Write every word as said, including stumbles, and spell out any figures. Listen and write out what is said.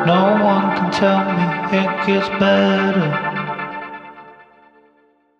No one can tell me it gets better.